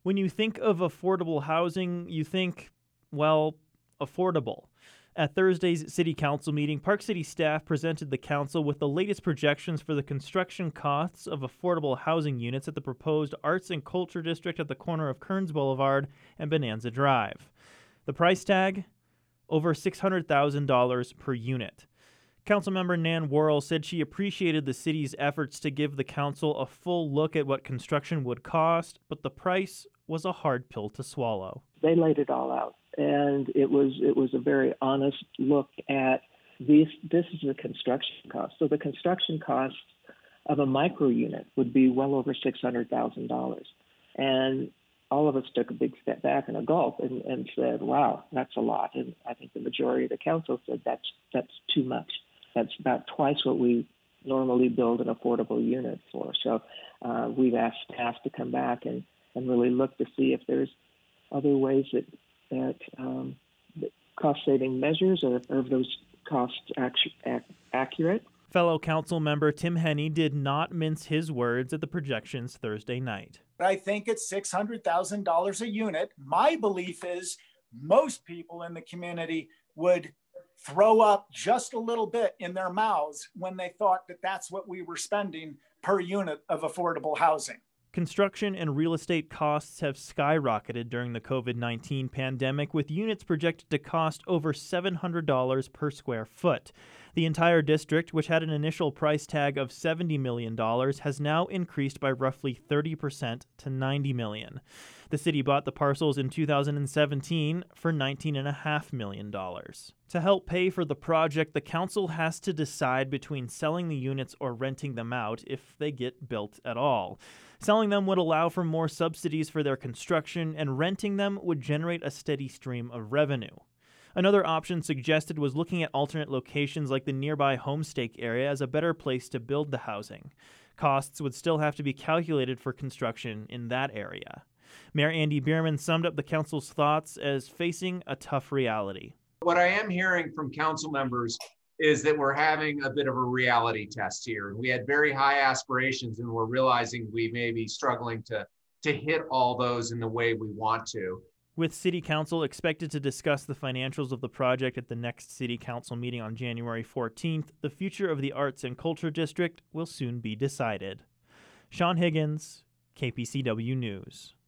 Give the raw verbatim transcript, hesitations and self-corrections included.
When you think of affordable housing, you think, well, affordable. At Thursday's City Council meeting, Park City staff presented the council with the latest projections for the construction costs of affordable housing units at the proposed Arts and Culture District at the corner of Kearns Boulevard and Bonanza Drive. The price tag? Over six hundred thousand dollars per unit. Councilmember Nan Worrell said she appreciated the city's efforts to give the council a full look at what construction would cost, but the price was a hard pill to swallow. They laid it all out, and it was it was a very honest look at this. This is the construction cost. So the construction cost of a micro unit would be well over six hundred thousand dollars, and all of us took a big step back and a gulp and, and said, "Wow, that's a lot." And I think the majority of the council said that's that's too much. That's about twice what we normally build an affordable unit for. So uh, we've asked staff to come back and, and really look to see if there's other ways that, that, um, that cost-saving measures or are those costs actu- ac- accurate. Fellow council member Tim Henney did not mince his words at the projections Thursday night. I think it's six hundred thousand dollars a unit. My belief is most people in the community would throw up just a little bit in their mouths when they thought that that's what we were spending per unit of affordable housing. Construction and real estate costs have skyrocketed during the covid nineteen pandemic, with units projected to cost over seven hundred dollars per square foot. The entire district, which had an initial price tag of seventy million dollars, has now increased by roughly thirty percent to ninety million dollars. The city bought the parcels in two thousand seventeen for nineteen point five million dollars. To help pay for the project, the council has to decide between selling the units or renting them out if they get built at all. Selling them would allow for more subsidies for their construction, and renting them would generate a steady stream of revenue. Another option suggested was looking at alternate locations like the nearby Homestake area as a better place to build the housing. Costs would still have to be calculated for construction in that area. Mayor Andy Bierman summed up the council's thoughts as facing a tough reality. What I am hearing from council members is that we're having a bit of a reality test here. We had very high aspirations, and we're realizing we may be struggling to, to hit all those in the way we want to. With City Council expected to discuss the financials of the project at the next City Council meeting on January fourteenth, the future of the Arts and Culture District will soon be decided. Sean Higgins, K P C W News.